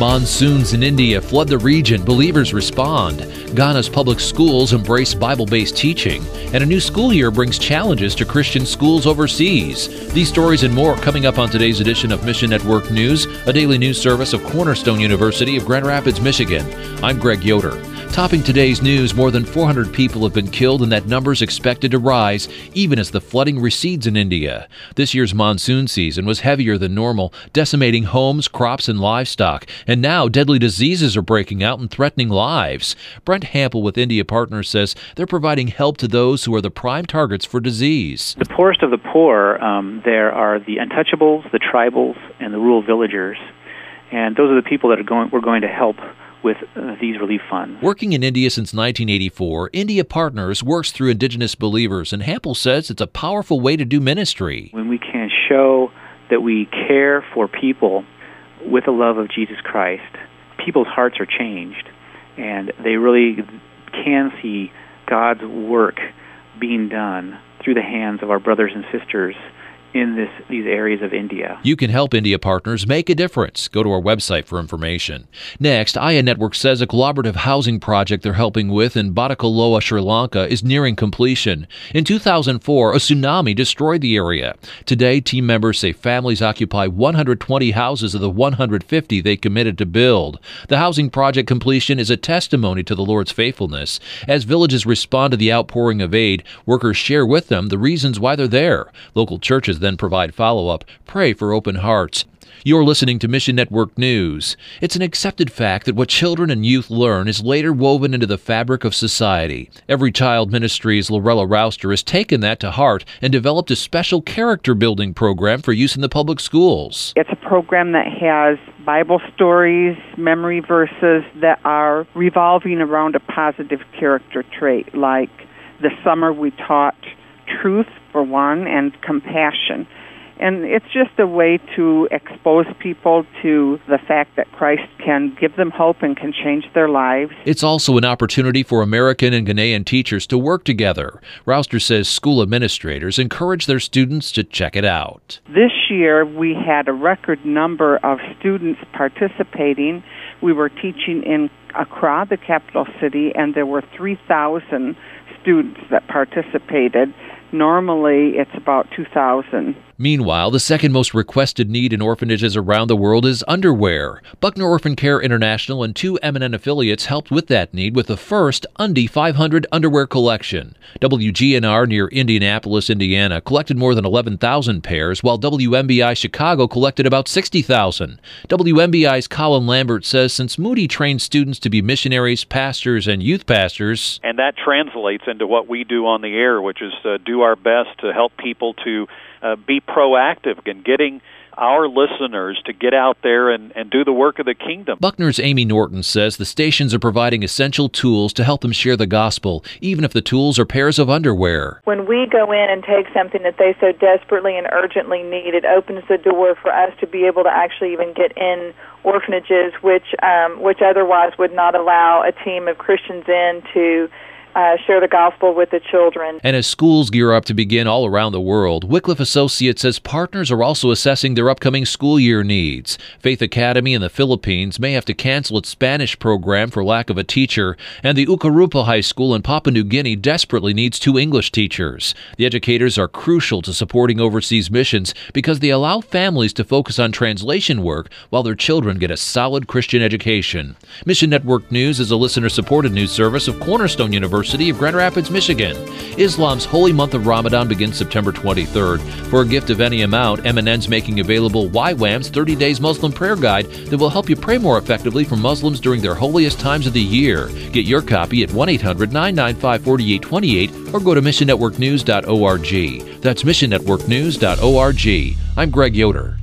Monsoons in India flood the region. Believers respond. Ghana's public schools embrace Bible-based teaching. And a new school year brings challenges to Christian schools overseas. These stories and more coming up on today's edition of Mission Network News, a daily news service of Cornerstone University of Grand Rapids, Michigan. I'm Greg Yoder. Topping today's news, more than 400 people have been killed, and that number is expected to rise even as the flooding recedes in India. This year's monsoon season was heavier than normal, decimating homes, crops, and livestock. And now deadly diseases are breaking out and threatening lives. Brent Hampel with India Partners says they're providing help to those who are the prime targets for disease. The poorest of the poor, there are the untouchables, the tribals, and the rural villagers. And those are the people that we're going to help with these relief funds. Working in India since 1984, India Partners works through indigenous believers, and Hampel says it's a powerful way to do ministry. When we can show that we care for people with the love of Jesus Christ, people's hearts are changed, and they really can see God's work being done through the hands of our brothers and sisters in these areas of India. You can help India Partners make a difference. Go to our website for information. Next, Aya Network says a collaborative housing project they're helping with in Batticaloa, Sri Lanka is nearing completion. In 2004, a tsunami destroyed the area. Today, team members say families occupy 120 houses of the 150 they committed to build. The housing project completion is a testimony to the Lord's faithfulness. As villages respond to the outpouring of aid, workers share with them the reasons why they're there. Local churches then provide follow-up. Pray for open hearts. You're listening to Mission Network News. It's an accepted fact that what children and youth learn is later woven into the fabric of society. Every Child Ministries' Lorella Rouster has taken that to heart and developed a special character-building program for use in the public schools. It's a program that has Bible stories, memory verses that are revolving around a positive character trait. Like this summer we taught truth, for one, and compassion. And it's just a way to expose people to the fact that Christ can give them hope and can change their lives. It's also an opportunity for American and Ghanaian teachers to work together. Rouster says school administrators encourage their students to check it out. This year, we had a record number of students participating. We were teaching in Accra, the capital city, and there were 3,000 students that participated. Normally, it's about 2,000. Meanwhile, the second most requested need in orphanages around the world is underwear. Buckner Orphan Care International and 2 MNN affiliates helped with that need with the first Undy 500 underwear collection. WGNR near Indianapolis, Indiana, collected more than 11,000 pairs, while WMBI Chicago collected about 60,000. WMBI's Colin Lambert says since Moody trains students to be missionaries, pastors, and youth pastors, and that translates into what we do on the air, which is do our best to help people to be proactive in getting our listeners to get out there and do the work of the kingdom. Buckner's Amy Norton says the stations are providing essential tools to help them share the gospel, even if the tools are pairs of underwear. When we go in and take something that they so desperately and urgently need, it opens the door for us to be able to actually even get in orphanages, which otherwise would not allow a team of Christians in to share the gospel with the children. And as schools gear up to begin all around the world, Wycliffe Associates says partners are also assessing their upcoming school year needs. Faith Academy in the Philippines may have to cancel its Spanish program for lack of a teacher, and the Ukarupa High School in Papua New Guinea desperately needs 2 English teachers. The educators are crucial to supporting overseas missions because they allow families to focus on translation work while their children get a solid Christian education. Mission Network News is a listener-supported news service of Cornerstone University of Grand Rapids, Michigan. Islam's holy month of Ramadan begins September 23rd. For a gift of any amount, MNN's making available YWAM's 30 Days Muslim Prayer Guide that will help you pray more effectively for Muslims during their holiest times of the year. Get your copy at 1-800-995-4828 or go to missionnetworknews.org. That's missionnetworknews.org. I'm Greg Yoder.